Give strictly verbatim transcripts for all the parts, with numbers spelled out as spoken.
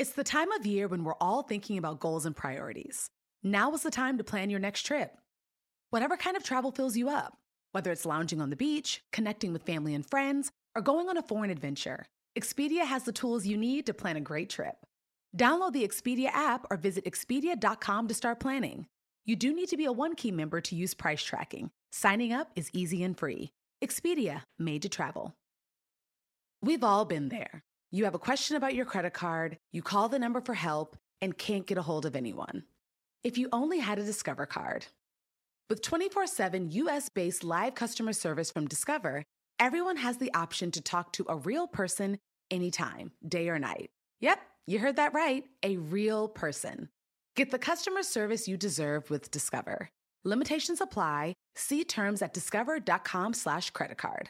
It's the time of year when we're all thinking about goals and priorities. Now is the time to plan your next trip. Whatever kind of travel fills you up, whether it's lounging on the beach, connecting with family and friends, or going on a foreign adventure, Expedia has the tools you need to plan a great trip. Download the Expedia app or visit expedia dot com to start planning. You do need to be a One Key member to use price tracking. Signing up is easy and free. Expedia, made to travel. We've all been there. You have a question about your credit card, you call the number for help, and can't get a hold of anyone. If you only had a Discover card. With twenty-four seven U S-based live customer service from Discover, everyone has the option to talk to a real person anytime, day or night. Yep, you heard that right, a real person. Get the customer service you deserve with Discover. Limitations apply. See terms at discover.com slash credit card.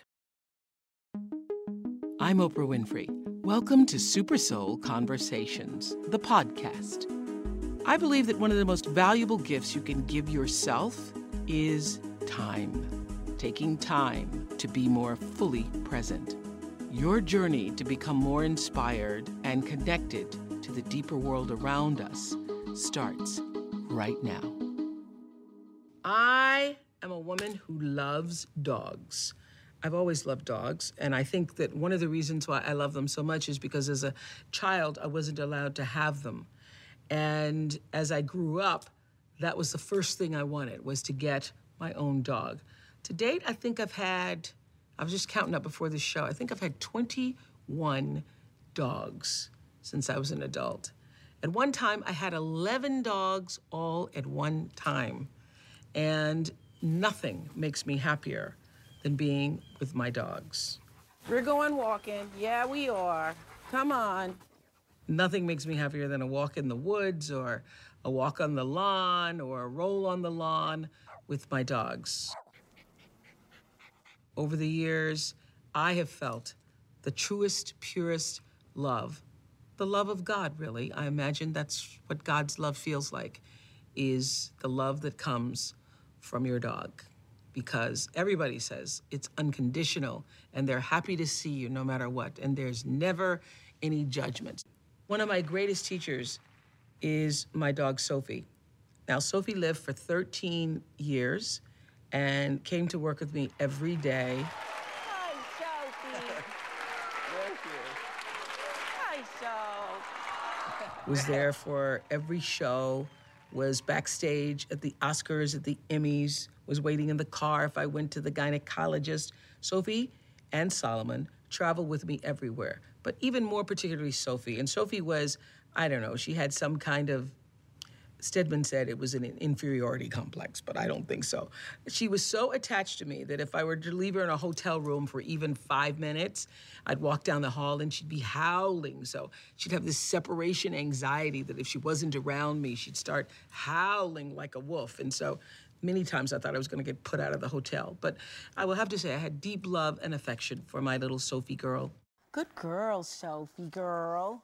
I'm Oprah Winfrey. Welcome to Super Soul Conversations, the podcast. I believe that one of the most valuable gifts you can give yourself is time. Taking time to be more fully present. Your journey to become more inspired and connected to the deeper world around us starts right now. I am a woman who loves dogs. I've always loved dogs, and I think that one of the reasons why I love them so much is because as a child, I wasn't allowed to have them. And as I grew up, that was the first thing I wanted, was to get my own dog. To date, I think I've had, I was just counting up before this show, I think I've had twenty-one dogs since I was an adult. At one time, I had eleven dogs all at one time. And nothing makes me happier than being with my dogs. We're going walking. Yeah, we are. Come on. Nothing makes me happier than a walk in the woods or a walk on the lawn or a roll on the lawn with my dogs. Over the years, I have felt the truest, purest love. The love of God, really. I imagine that's what God's love feels like, is the love that comes from your dog. Because everybody says it's unconditional and they're happy to see you no matter what, and there's never any judgment. One of my greatest teachers is my dog, Sophie. Now, Sophie lived for thirteen years and came to work with me every day. Hi, Sophie. Thank you. Hi, Sophie. Was there for every show, was backstage at the Oscars, at the Emmys, was waiting in the car if I went to the gynecologist. Sophie and Solomon traveled with me everywhere, but even more particularly Sophie. And Sophie was, I don't know, she had some kind of, Stedman said it was an inferiority complex, but I don't think so. She was so attached to me that if I were to leave her in a hotel room for even five minutes, I'd walk down the hall and she'd be howling. So she'd have this separation anxiety that if she wasn't around me, she'd start howling like a wolf. And so many times I thought I was gonna get put out of the hotel. But I will have to say I had deep love and affection for my little Sophie girl. Good girl, Sophie girl.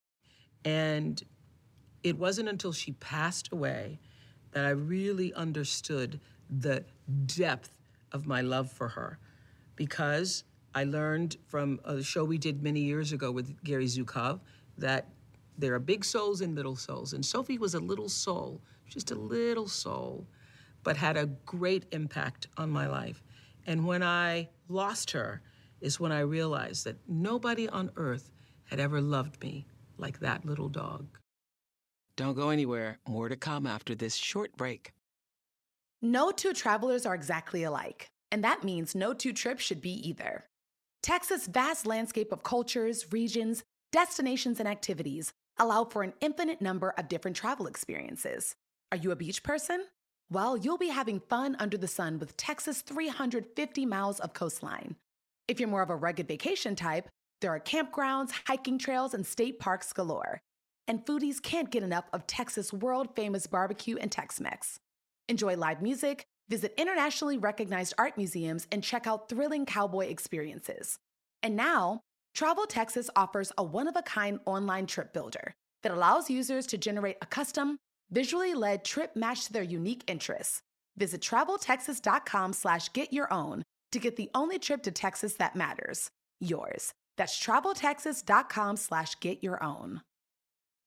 And it wasn't until she passed away that I really understood the depth of my love for her, because I learned from a show we did many years ago with Gary Zukov that there are big souls and little souls. And Sophie was a little soul, just a little soul, but had a great impact on my life. And when I lost her is when I realized that nobody on earth had ever loved me like that little dog. Don't go anywhere. More to come after this short break. No two travelers are exactly alike, and that means no two trips should be either. Texas' vast landscape of cultures, regions, destinations, and activities allow for an infinite number of different travel experiences. Are you a beach person? Well, you'll be having fun under the sun with Texas' three hundred fifty miles of coastline. If you're more of a rugged vacation type, there are campgrounds, hiking trails, and state parks galore. And foodies can't get enough of Texas' world-famous barbecue and Tex-Mex. Enjoy live music, visit internationally recognized art museums, and check out thrilling cowboy experiences. And now, Travel Texas offers a one-of-a-kind online trip builder that allows users to generate a custom, visually led trip matched to their unique interests. Visit travel texas dot com slash get your own to get the only trip to Texas that matters, yours. That's travel texas dot com slash get your own.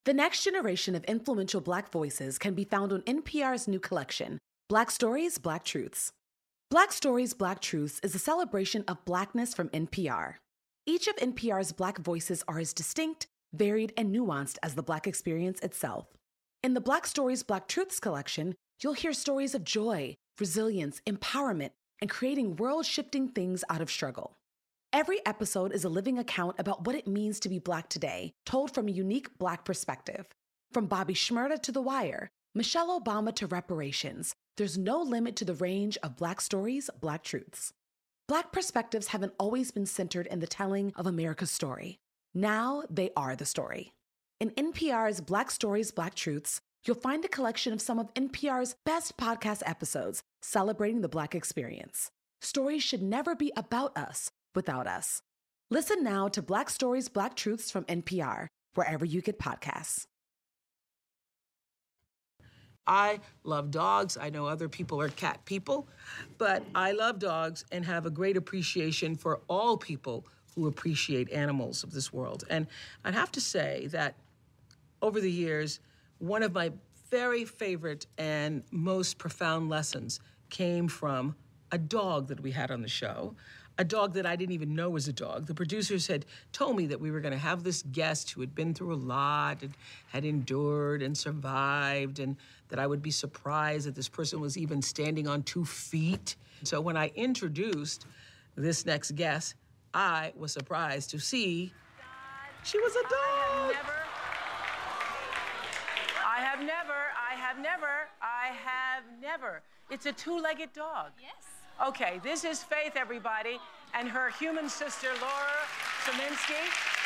The next generation of influential Black voices can be found on N P R's new collection, Black Stories, Black Truths. Black Stories, Black Truths is a celebration of Blackness from N P R. Each of N P R's Black voices are as distinct, varied, and nuanced as the Black experience itself. In the Black Stories, Black Truths collection, you'll hear stories of joy, resilience, empowerment, and creating world-shifting things out of struggle. Every episode is a living account about what it means to be Black today, told from a unique Black perspective. From Bobby Shmurda to The Wire, Michelle Obama to reparations, there's no limit to the range of Black stories, Black truths. Black perspectives haven't always been centered in the telling of America's story. Now they are the story. In N P R's Black Stories, Black Truths, you'll find a collection of some of N P R's best podcast episodes celebrating the Black experience. Stories should never be about us without us. Listen now to Black Stories, Black Truths from N P R, wherever you get podcasts. I love dogs. I know other people are cat people, but I love dogs and have a great appreciation for all people who appreciate animals of this world. And I'd have to say that over the years, one of my very favorite and most profound lessons came from a dog that we had on the show, a dog that I didn't even know was a dog. The producers had told me that we were gonna have this guest who had been through a lot and had endured and survived, and that I would be surprised that this person was even standing on two feet. So when I introduced this next guest, I was surprised to see she was a dog. I have never, I have never, I have never. It's a two-legged dog. Yes. Okay, this is Faith, everybody, and her human sister, Laura Saminsky.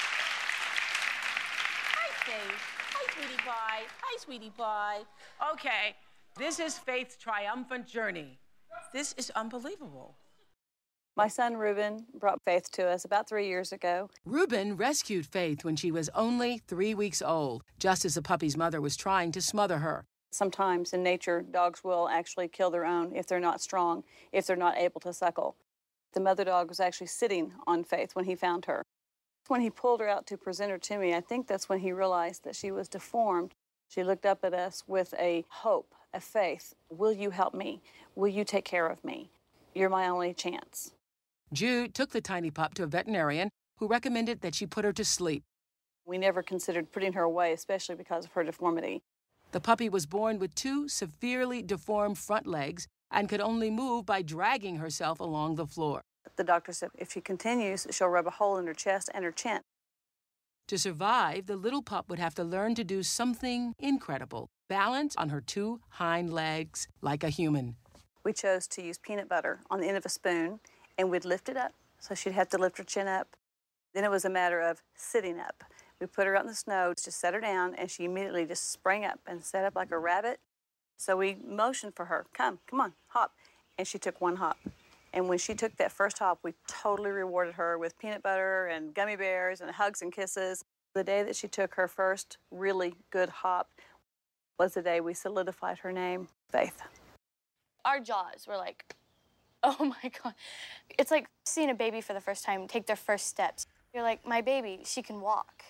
Hi, Faith. Hi, sweetie pie. Hi, sweetie pie. Okay, this is Faith's triumphant journey. This is unbelievable. My son, Reuben, brought Faith to us about three years ago. Reuben rescued Faith when she was only three weeks old, just as the puppy's mother was trying to smother her. Sometimes in nature, dogs will actually kill their own if they're not strong, if they're not able to suckle. The mother dog was actually sitting on Faith when he found her. When he pulled her out to present her to me, I think that's when he realized that she was deformed. She looked up at us with a hope, a faith. Will you help me? Will you take care of me? You're my only chance. Jude took the tiny pup to a veterinarian who recommended that she put her to sleep. We never considered putting her away, especially because of her deformity. The puppy was born with two severely deformed front legs and could only move by dragging herself along the floor. The doctor said if she continues, she'll rub a hole in her chest and her chin. To survive, the little pup would have to learn to do something incredible, balance on her two hind legs like a human. We chose to use peanut butter on the end of a spoon, and we'd lift it up, so she'd have to lift her chin up. Then it was a matter of sitting up. We put her out in the snow, just set her down, and she immediately just sprang up and sat up like a rabbit. So we motioned for her, come, come on, hop. And she took one hop. And when she took that first hop, we totally rewarded her with peanut butter and gummy bears and hugs and kisses. The day that she took her first really good hop was the day we solidified her name, Faith. Our jaws were like, oh my God. It's like seeing a baby for the first time take their first steps. You're like, my baby, she can walk.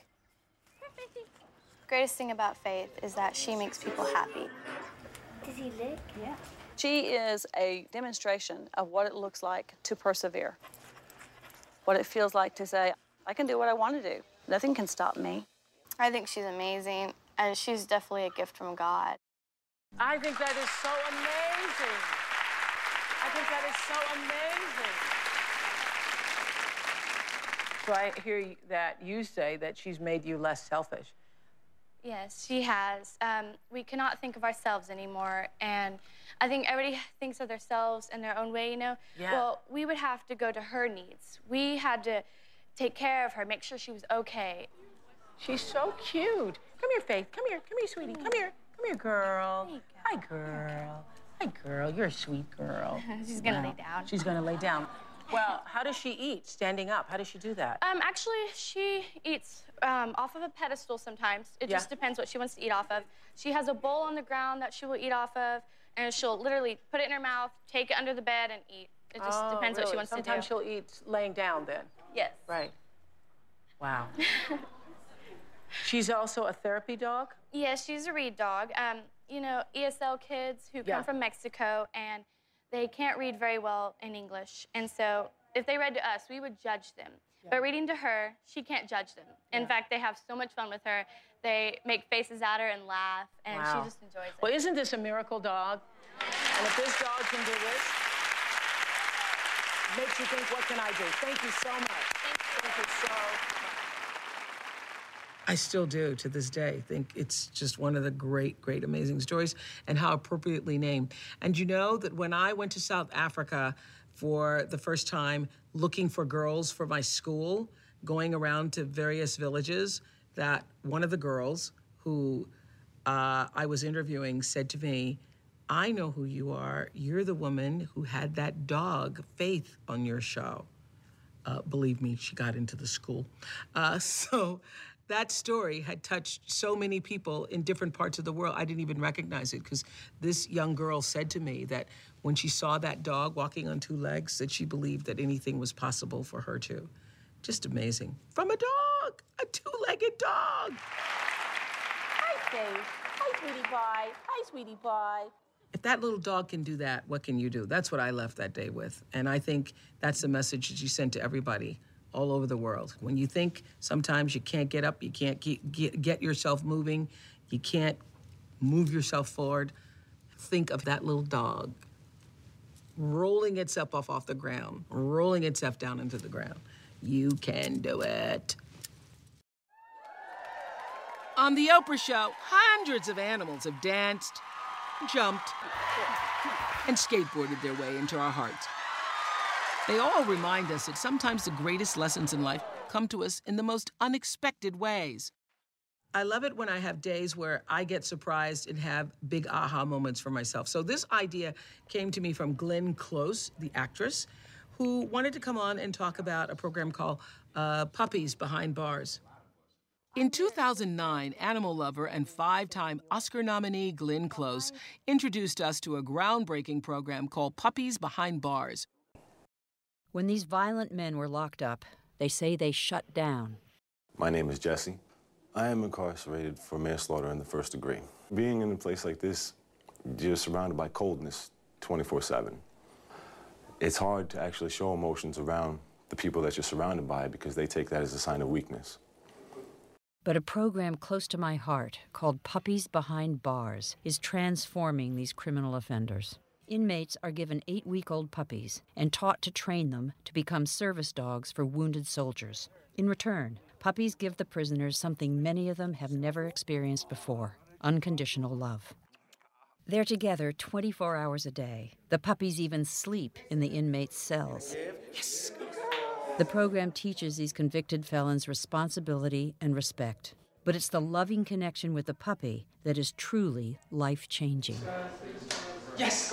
Greatest thing about Faith is that she makes people happy. Does he lick? Yeah. She is a demonstration of what it looks like to persevere. What it feels like to say, I can do what I want to do. Nothing can stop me. I think she's amazing, and she's definitely a gift from God. I think that is so amazing. I think that is so amazing. So I hear that you say that she's made you less selfish. Yes, she has. Um, we cannot think of ourselves anymore, and I think everybody thinks of themselves in their own way, you know? Yeah. Well, we would have to go to her needs. We had to take care of her, make sure she was okay. She's so cute. Come here, Faith. Come here. Come here, sweetie. Come here. Come here, girl. There you go. Hi, girl. Hi, girl. You're a sweet girl. She's gonna Wow. lay down. She's gonna lay down. Well, how does she eat? Standing up. How does she do that? Um, actually, she eats um, off of a pedestal sometimes. It Yeah. just depends what she wants to eat off of. She has a bowl on the ground that she will eat off of, and she'll literally put it in her mouth, take it under the bed, and eat. It just Oh, depends what she really? wants Sometimes to do. she'll eat laying down then. Yes. Right. Wow. She's also a therapy dog? Yeah, she's a read dog. Um, you know, E S L kids who Yeah. come from Mexico, and they can't read very well in English. And so if they read to us, we would judge them. Yeah. But reading to her, she can't judge them. In yeah. fact, they have so much fun with her. They make faces at her and laugh, and wow. she just enjoys it. Well, isn't this a miracle dog? And if this dog can do this, it makes you think, what can I do? Thank you so much. Thank you. Thank you so much. I still do to this day. Think it's just one of the great, great, amazing stories, and how appropriately named. And you know that when I went to South Africa for the first time, looking for girls for my school, going around to various villages, that one of the girls who uh, I was interviewing said to me, I know who you are. You're the woman who had that dog, Faith, on your show. Uh, believe me, she got into the school. Uh, so that story had touched so many people in different parts of the world. I didn't even recognize it, because this young girl said to me that when she saw that dog walking on two legs, that she believed that anything was possible for her too. Just amazing. From a dog, a two-legged dog. Hi, Faith. Hi, sweetie pie. Hi, sweetie pie. If that little dog can do that, what can you do? That's what I left that day with. And I think that's the message that you sent to everybody all over the world. When you think sometimes you can't get up, you can't get, get, get yourself moving, you can't move yourself forward, think of that little dog rolling itself off, off the ground, rolling itself down into the ground. You can do it. On The Oprah Show, hundreds of animals have danced, jumped, and skateboarded their way into our hearts. They all remind us that sometimes the greatest lessons in life come to us in the most unexpected ways. I love it when I have days where I get surprised and have big aha moments for myself. So this idea came to me from Glenn Close, the actress, who wanted to come on and talk about a program called uh, Puppies Behind Bars. In two thousand nine, animal lover and five-time Oscar nominee Glenn Close introduced us to a groundbreaking program called Puppies Behind Bars. When these violent men were locked up, they say they shut down. My name is Jesse. I am incarcerated for manslaughter in the first degree. Being in a place like this, you're surrounded by coldness twenty-four seven. It's hard to actually show emotions around the people that you're surrounded by, because they take that as a sign of weakness. But a program close to my heart called Puppies Behind Bars is transforming these criminal offenders. Inmates are given eight-week-old puppies and taught to train them to become service dogs for wounded soldiers. In return, puppies give the prisoners something many of them have never experienced before: unconditional love. They're together twenty-four hours a day. The puppies even sleep in the inmates' cells. Yes. The program teaches these convicted felons responsibility and respect. But it's the loving connection with the puppy that is truly life-changing. Yes!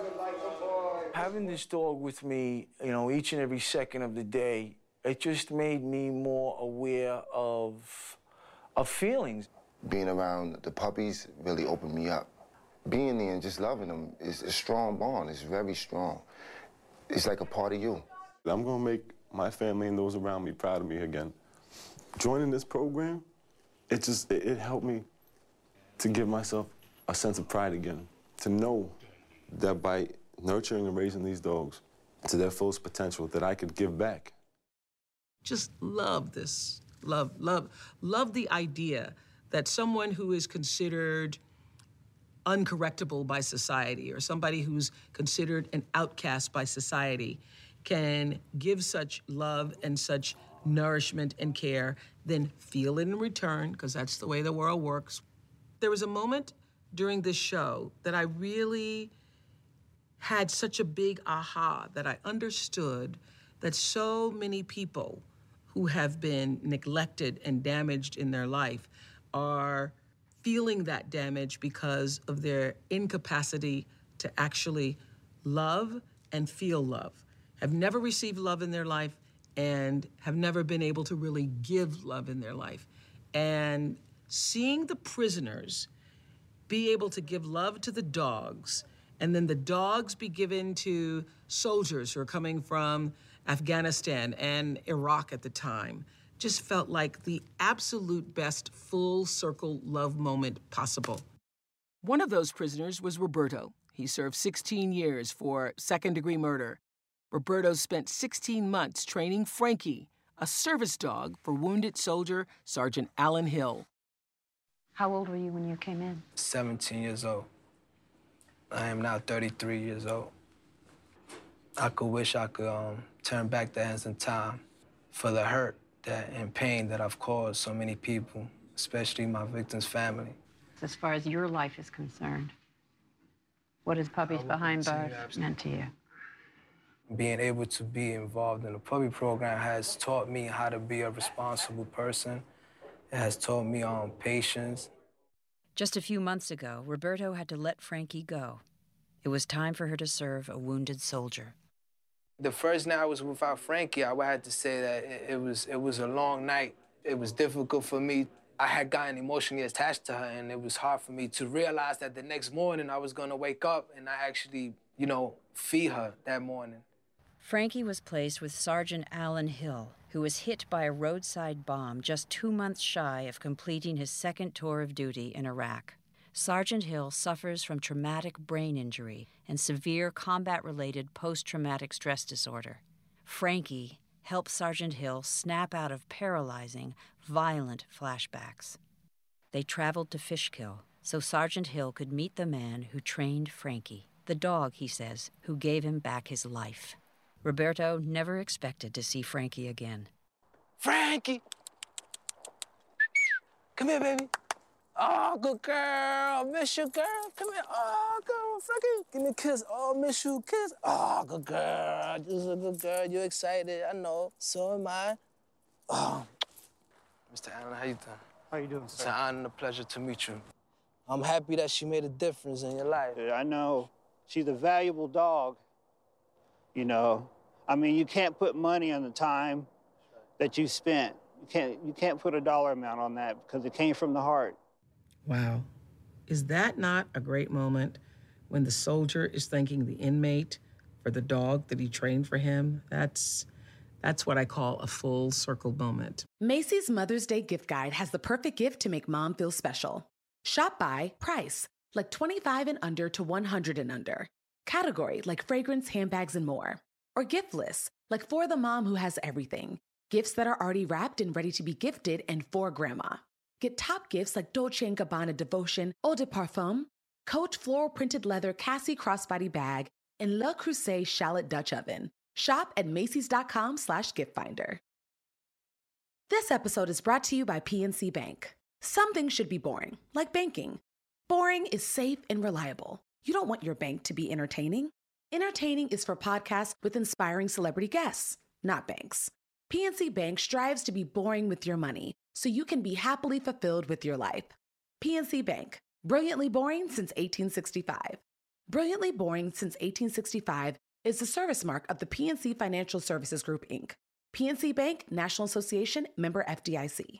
Having this dog with me, you know, each and every second of the day, it just made me more aware of, of feelings. Being around the puppies really opened me up. Being there and just loving them is a strong bond. It's very strong. It's like a part of you. I'm gonna make my family and those around me proud of me again. Joining this program, it just, it, it helped me to give myself a sense of pride again, to know that by nurturing and raising these dogs to their fullest potential, that I could give back. Just love this, love, love, love the idea that someone who is considered uncorrectable by society, or somebody who's considered an outcast by society, can give such love and such nourishment and care, then feel it in return, because that's the way the world works. There was a moment during this show that I really had such a big aha, that I understood that so many people who have been neglected and damaged in their life are feeling that damage because of their incapacity to actually love and feel love, have never received love in their life, and have never been able to really give love in their life. And seeing the prisoners be able to give love to the dogs, and then the dogs be given to soldiers who are coming from Afghanistan and Iraq at the time, just felt like the absolute best full circle love moment possible. One of those prisoners was Roberto. He served sixteen years for second-degree murder. Roberto spent sixteen months training Frankie, a service dog for wounded soldier Sergeant Alan Hill. How old were you when you came in? seventeen years old. I am now thirty-three years old. I could wish I could um, turn back the hands in time for the hurt that and pain that I've caused so many people, especially my victim's family. As far as your life is concerned, what has Puppies Behind Bars meant to you? Being able to be involved in the puppy program has taught me how to be a responsible person. It has taught me on patience. Just a few months ago, Roberto had to let Frankie go. It was time for her to serve a wounded soldier. The first night I was without Frankie, I would have to say that it, it was it was a long night. It was difficult for me. I had gotten emotionally attached to her, and it was hard for me to realize that the next morning I was gonna wake up and I actually, you know, feed her that morning. Frankie was placed with Sergeant Alan Hill, who was hit by a roadside bomb just two months shy of completing his second tour of duty in Iraq. Sergeant Hill suffers from traumatic brain injury and severe combat-related post-traumatic stress disorder. Frankie helped Sergeant Hill snap out of paralyzing, violent flashbacks. They traveled to Fishkill so Sergeant Hill could meet the man who trained Frankie, the dog, he says, who gave him back his life. Roberto never expected to see Frankie again. Frankie! Come here, baby. Oh, good girl. Miss you, girl. Come here. Oh, girl, Frankie. Give me a kiss. Oh, miss you. Kiss. Oh, good girl. This is a good girl. You're excited. I know. So am I. Oh. Mister Allen, how you doing? How you doing, sir? It's an honor and a pleasure to meet you. I'm happy that she made a difference in your life. Yeah, I know. She's a valuable dog. You know, I mean, you can't put money on the time that you spent. You can't, you can't put a dollar amount on that because it came from the heart. Wow. Is that not a great moment when the soldier is thanking the inmate for the dog that he trained for him? That's that's what I call a full circle moment. Macy's Mother's Day gift guide has the perfect gift to make mom feel special. Shop by price, like twenty-five and under to one hundred and under. Category, like fragrance, handbags, and more. Or gift lists, like for the mom who has everything. Gifts that are already wrapped and ready to be gifted and for grandma. Get top gifts like Dolce and Gabbana Devotion Eau de Parfum, Coach Floral Printed Leather Cassie Crossbody Bag, and Le Creuset Shallot Dutch Oven. Shop at Macy's.com slash gift finder. This episode is brought to you by P N C Bank. Some things should be boring, like banking. Boring is safe and reliable. You don't want your bank to be entertaining. Entertaining is for podcasts with inspiring celebrity guests, not banks. P N C Bank strives to be boring with your money, so you can be happily fulfilled with your life. P N C Bank, brilliantly boring since eighteen sixty-five. Brilliantly boring since eighteen sixty-five is the service mark of the P N C Financial Services Group, Incorporated. P N C Bank, National Association, member F D I C.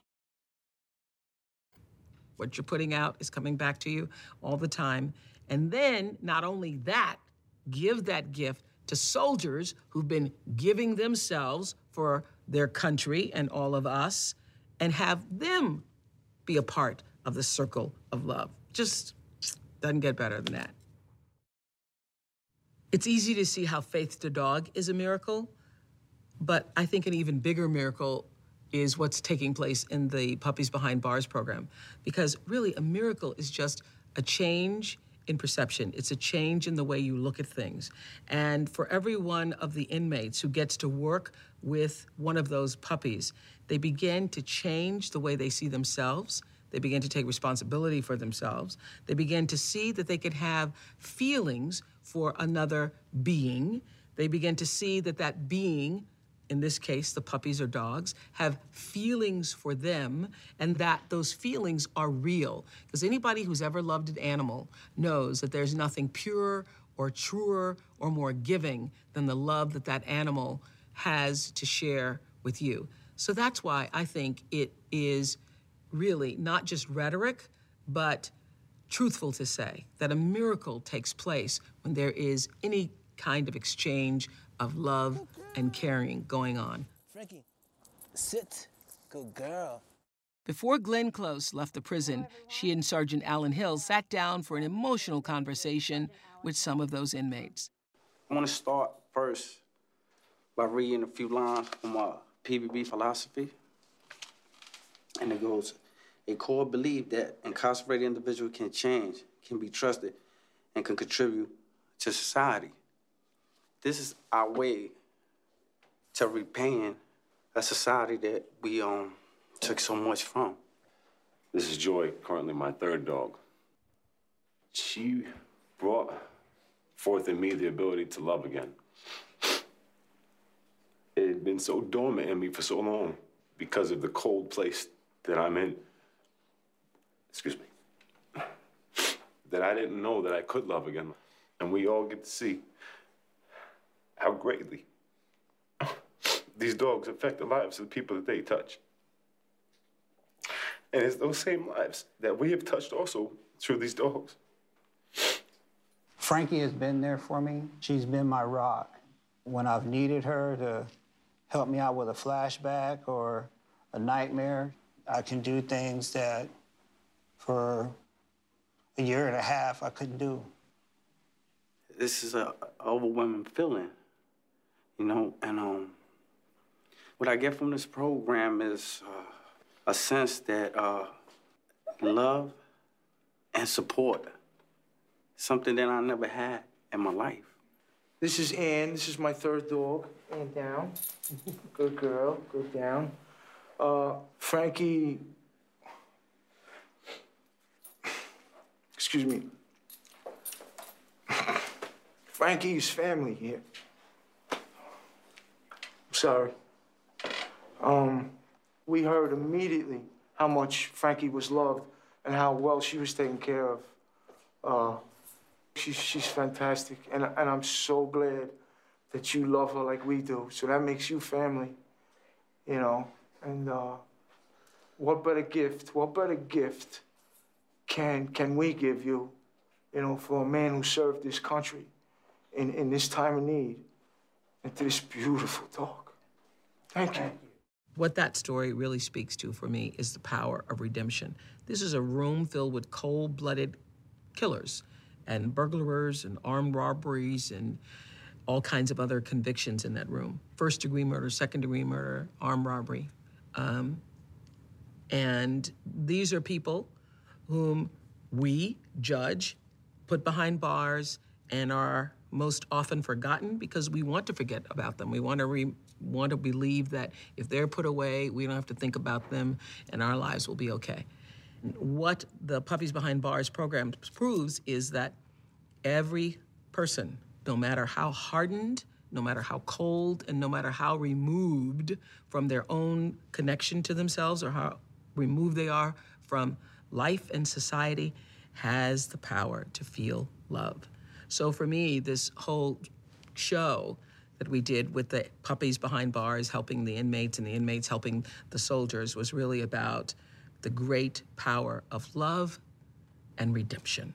What you're putting out is coming back to you all the time. And then, not only that, give that gift to soldiers who've been giving themselves for their country and all of us, and have them be a part of the circle of love. Just doesn't get better than that. It's easy to see how Faith the dog is a miracle, but I think an even bigger miracle is what's taking place in the Puppies Behind Bars program. Because really, a miracle is just a change in perception. It's a change in the way you look at things. And for every one of the inmates who gets to work with one of those puppies, they begin to change the way they see themselves. They begin to take responsibility for themselves. They begin to see that they could have feelings for another being. They begin to see that that being, in this case, the puppies or dogs, have feelings for them, and that those feelings are real. Because anybody who's ever loved an animal knows that there's nothing purer or truer or more giving than the love that that animal has to share with you. So that's why I think it is really not just rhetoric, but truthful to say that a miracle takes place when there is any kind of exchange of love and caring going on. Frankie, sit. Good girl. Before Glenn Close left the prison, she and Sergeant Alan Hill sat down for an emotional conversation with some of those inmates. I want to start first by reading a few lines from uh, P B B philosophy. And it goes, a core belief that incarcerated individuals can change, can be trusted, and can contribute to society. This is our way to repaying a society that we um, took so much from. This is Joy, currently my third dog. She brought forth in me the ability to love again. It had been so dormant in me for so long because of the cold place that I'm in. Excuse me. That I didn't know that I could love again. And we all get to see how greatly these dogs affect the lives of the people that they touch. And it's those same lives that we have touched also through these dogs. Frankie has been there for me. She's been my rock. When I've needed her to help me out with a flashback or a nightmare, I can do things that for a year and a half I couldn't do. This is a overwhelming feeling, you know, and um, what I get from this program is uh, a sense that uh, love and support, something that I never had in my life. This is Ann. This is my third dog. Ann down. Good girl. Good down. Uh, Frankie. Excuse me. Frankie's family here. I'm sorry. Um, we heard immediately how much Frankie was loved and how well she was taken care of. Uh, she's, she's fantastic, and, and I'm so glad that you love her like we do. So that makes you family, you know. And uh, what better gift, what better gift can, can we give you, you know, for a man who served this country in, in this time of need, and to this beautiful dog. Thank you. What that story really speaks to for me is the power of redemption. This is a room filled with cold-blooded killers and burglars and armed robberies and all kinds of other convictions in that room. First-degree murder, second-degree murder, armed robbery. Um, and these are people whom we judge, put behind bars, and are most often forgotten because we want to forget about them. We want to re want to believe that if they're put away, we don't have to think about them and our lives will be okay. What the Puppies Behind Bars program proves is that every person, no matter how hardened, no matter how cold, and no matter how removed from their own connection to themselves or how removed they are from life and society, has the power to feel love. So for me, this whole show that we did with the Puppies Behind Bars, helping the inmates and the inmates helping the soldiers, was really about the great power of love and redemption.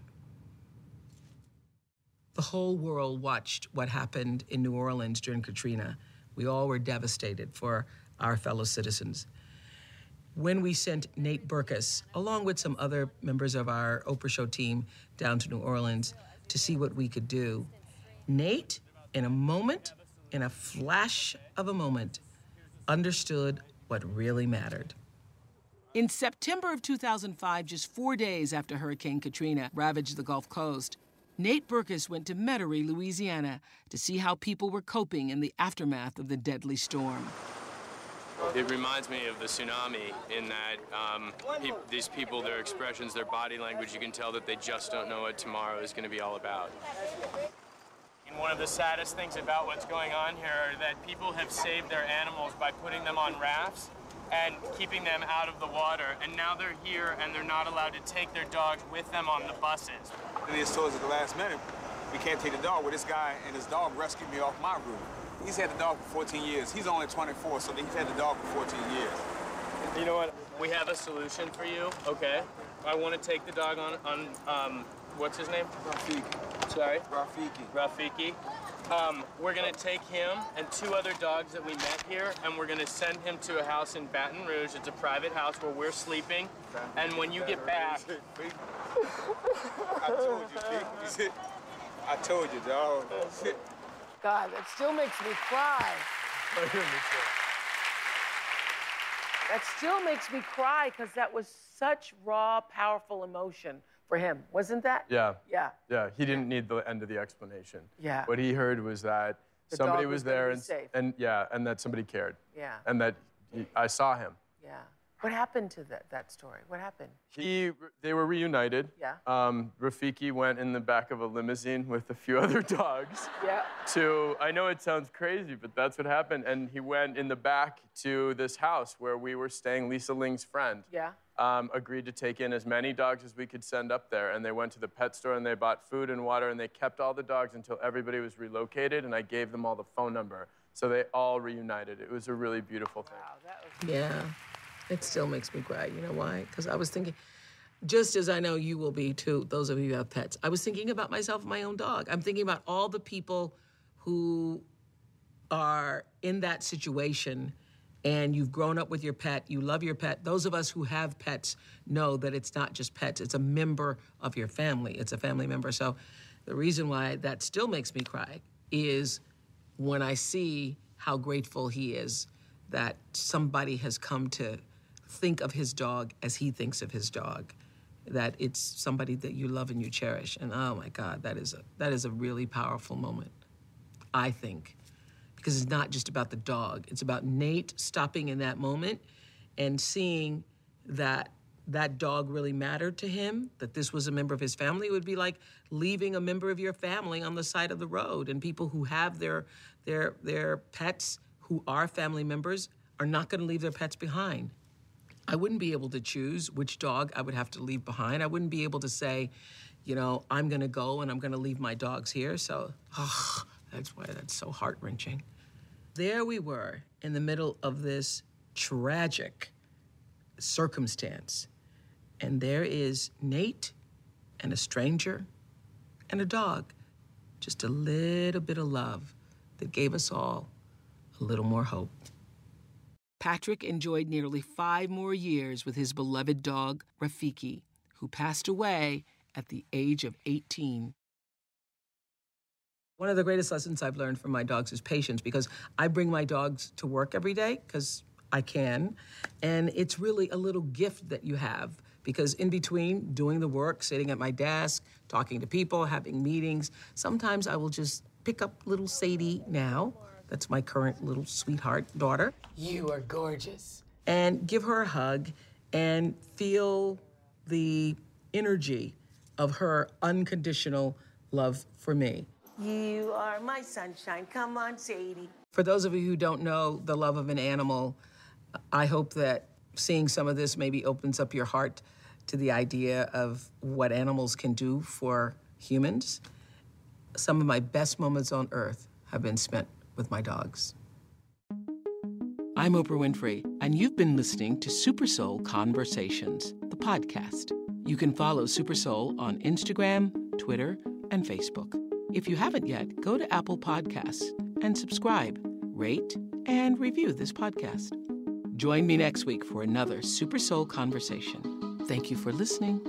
The whole world watched what happened in New Orleans during Katrina. We all were devastated for our fellow citizens. When we sent Nate Berkus, along with some other members of our Oprah Show team, down to New Orleans to see what we could do, Nate, in a moment, in a flash of a moment, understood what really mattered. In September of two thousand five, just four days after Hurricane Katrina ravaged the Gulf Coast, Nate Berkus went to Metairie, Louisiana, to see how people were coping in the aftermath of the deadly storm. It reminds me of the tsunami in that um, pe these people, their expressions, their body language, you can tell that they just don't know what tomorrow is going to be all about. And one of the saddest things about what's going on here are that people have saved their animals by putting them on rafts and keeping them out of the water. And now they're here and they're not allowed to take their dogs with them on the buses. And it's towards the last minute, we can't take the dog. Well, this guy and his dog rescued me off my roof. He's had the dog for fourteen years. He's only twenty-four, so he's had the dog for fourteen years. You know what? We have a solution for you, okay? I want to take the dog on, on um, what's his name? Rafiki. Sorry? Rafiki. Rafiki. Um, we're gonna take him and two other dogs that we met here, and we're gonna send him to a house in Baton Rouge. It's a private house where we're sleeping. And when you get back, I told you, I told you, dog. God, that still makes me cry. That still makes me cry because that was such raw, powerful emotion for him, wasn't that? Yeah. Yeah. Yeah, he didn't need the end of the explanation. Yeah. What he heard was that The somebody dog was, was gonna there be and, safe. and yeah, and that somebody cared. Yeah. And that he, I saw him. Yeah. What happened to that, that story? What happened? He, they were reunited. Yeah. Um, Rafiki went in the back of a limousine with a few other dogs. Yeah. To, I know it sounds crazy, but that's what happened. And he went in the back to this house where we were staying, Lisa Ling's friend. Yeah. Um, agreed to take in as many dogs as we could send up there. And they went to the pet store and they bought food and water and they kept all the dogs until everybody was relocated and I gave them all the phone number. So they all reunited. It was a really beautiful thing. Wow, that was... Yeah, it still makes me cry. You know why? Because I was thinking, just as I know you will be too, those of you who have pets, I was thinking about myself and my own dog. I'm thinking about all the people who are in that situation and you've grown up with your pet, you love your pet. Those of us who have pets know that it's not just pets, it's a member of your family. It's a family member. So the reason why that still makes me cry is when I see how grateful he is that somebody has come to think of his dog as he thinks of his dog, that it's somebody that you love and you cherish. And oh my God, that is a, that is a really powerful moment, I think. Because it's not just about the dog. It's about Nate stopping in that moment and seeing that that dog really mattered to him, that this was a member of his family. It would be like leaving a member of your family on the side of the road. And people who have their, their, their pets who are family members are not gonna leave their pets behind. I wouldn't be able to choose which dog I would have to leave behind. I wouldn't be able to say, you know, I'm gonna go and I'm gonna leave my dogs here. So, oh, that's why that's so heart-wrenching. There we were in the middle of this tragic circumstance. And there is Nate and a stranger and a dog. Just a little bit of love that gave us all a little more hope. Patrick enjoyed nearly five more years with his beloved dog, Rafiki, who passed away at the age of eighteen. One of the greatest lessons I've learned from my dogs is patience, because I bring my dogs to work every day, because I can, and it's really a little gift that you have, because in between doing the work, sitting at my desk, talking to people, having meetings, sometimes I will just pick up little Sadie now, that's my current little sweetheart daughter. You are gorgeous. And give her a hug and feel the energy of her unconditional love for me. You are my sunshine. Come on, Sadie. For those of you who don't know the love of an animal, I hope that seeing some of this maybe opens up your heart to the idea of what animals can do for humans. Some of my best moments on earth have been spent with my dogs. I'm Oprah Winfrey, and you've been listening to Super Soul Conversations, the podcast. You can follow Super Soul on Instagram, Twitter, and Facebook. If you haven't yet, go to Apple Podcasts and subscribe, rate, and review this podcast. Join me next week for another Super Soul Conversation. Thank you for listening.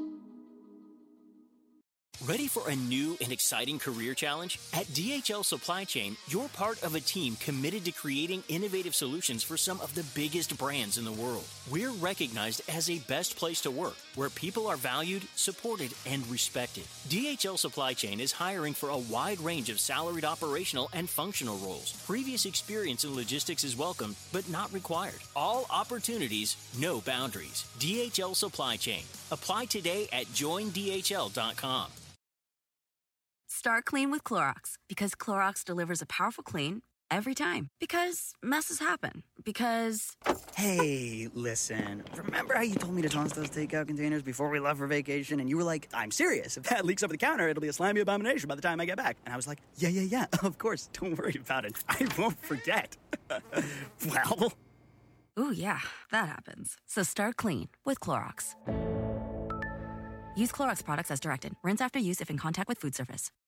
Ready for a new and exciting career challenge? At D H L Supply Chain, you're part of a team committed to creating innovative solutions for some of the biggest brands in the world. We're recognized as a best place to work, where people are valued, supported, and respected. D H L Supply Chain is hiring for a wide range of salaried operational and functional roles. Previous experience in logistics is welcome, but not required. All opportunities, no boundaries. D H L Supply Chain. Apply today at join D H L dot com. Start clean with Clorox, because Clorox delivers a powerful clean every time. Because messes happen. Because... Hey, listen. Remember how you told me to toss those takeout containers before we left for vacation? And you were like, I'm serious. If that leaks over the counter, it'll be a slimy abomination by the time I get back. And I was like, yeah, yeah, yeah, of course. Don't worry about it. I won't forget. Well... Ooh, yeah, that happens. So start clean with Clorox. Use Clorox products as directed. Rinse after use if in contact with food surface.